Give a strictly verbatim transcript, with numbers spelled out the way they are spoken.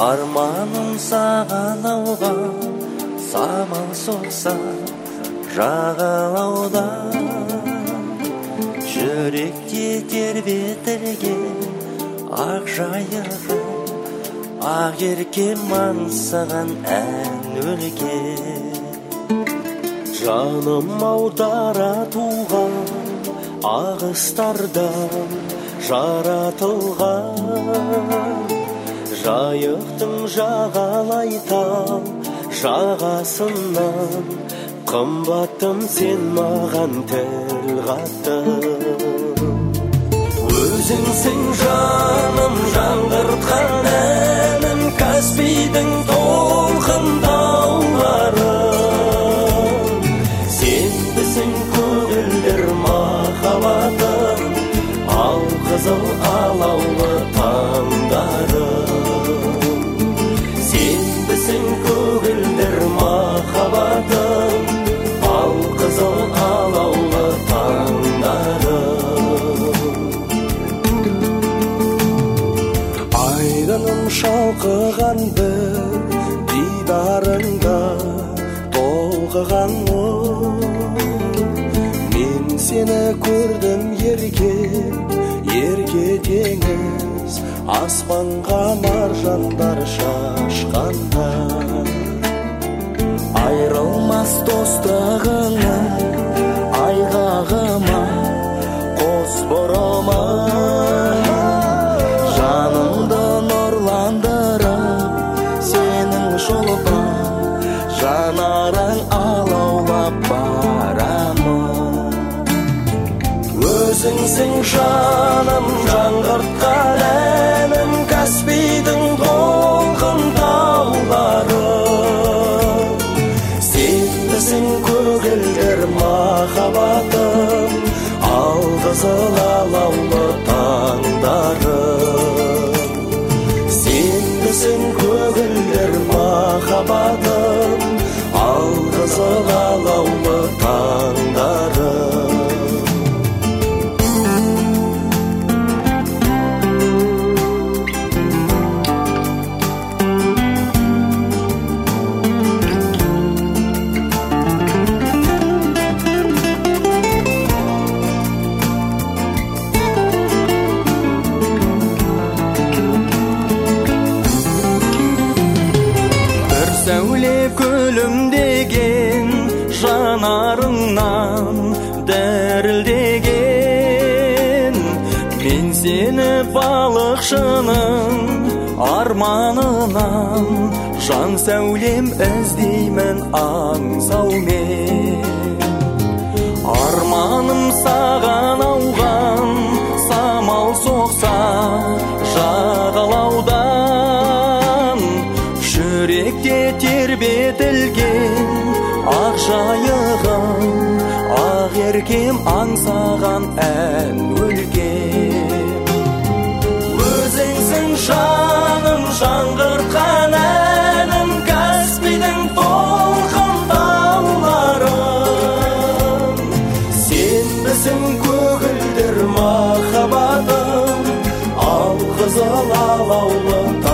Арманым саған ауған, самал соқса жағалауда. Жүректе тербетілген ақ жайығы, ақ еркем аңсаған ән өлге. Жаным аудара туған ағыстардан жаратылған, жайықтың жағалайтал жағасынан қымбаттым сен маған тіл қаттың. Өзіңсің жаным жаңғыртқан әнім, Каспийдің толқындаулары. Сенбісің көгілдір махаббатым, ал қызыл алаулы таңдарым. Сенбісің көгілдір махаббатым, ал қызыл алаулы таңдарым. Айдыным шалқыған бір дидарыңда толқыған мұң. Мен сені көрдім ерке, ерке теңіз, аспанға маржандар шашқанда. Айрылмас достығыңның айғағыма, қос бұрыма, жанымды нұрландырып, сенің шолпан жанарың алаулап барамын. Өзіңсің жаным жаңғыртқан әнім, Каспийдің толқындаулары. Сенбісің көгілдір махаббатым, ал қызыл алаулы таңдарым. Сенбісің көгілдір махаббатым, ал қызыл алаулы таңдарым. Сәуле күлімдеген жанарыңнан дірілдеген, мен сені балықшының арманынан жан сәулем іздеймін аңсаумен. Арманым саған ауған, самал соқса жағалаудан. Жүректе тербетілген ақ жайығым, ақ еркем аңсаған ән өлгем. Өзіңсің жаным жаңғыртқан әнім, Каспийдің толқындауларым. Сенбісің көгілдір махаббатым, ал қызыл алаулы